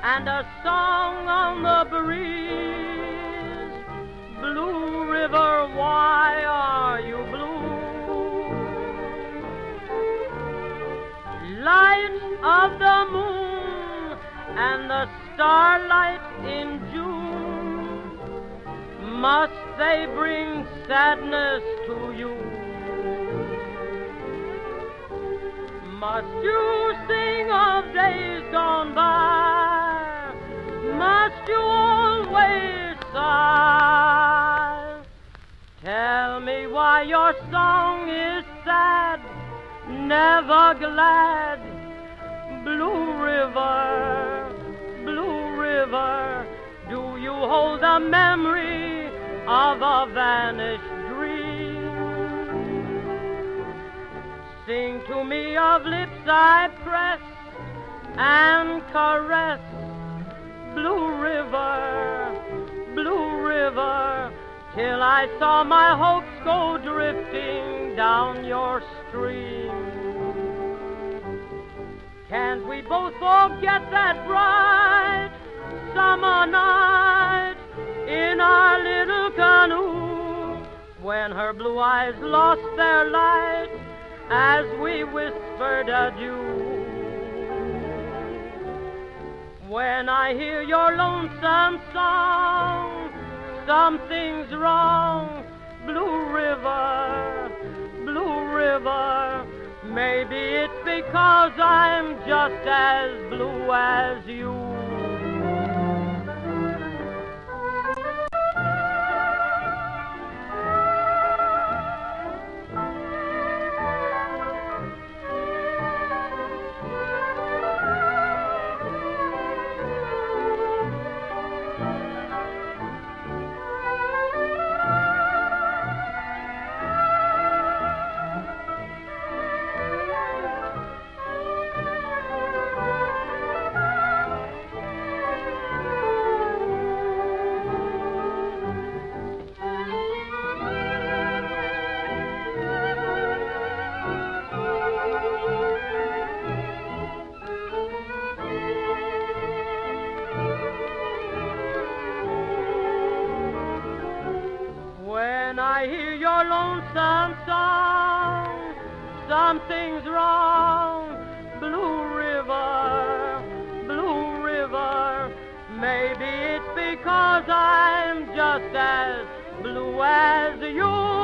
and a song on the breeze. Blue River, why are you blue? Light of the moon and the starlight in June, must they bring sadness to you? Must you sing of days gone by? Must you always sigh? Tell me why your song is sad, never glad. Blue River, do you hold the memory of a vanished dream? Sing to me of lips I press and caress. Blue River, till I saw my hopes go drifting down your stream. Can't we both forget that bright summer night in our little canoe, when her blue eyes lost their light as we whispered adieu? When I hear your lonesome song, something's wrong. Blue River, maybe it's because I'm just as blue as you. When I hear your lonesome song, something's wrong. Blue River, maybe it's because I'm just as blue as you.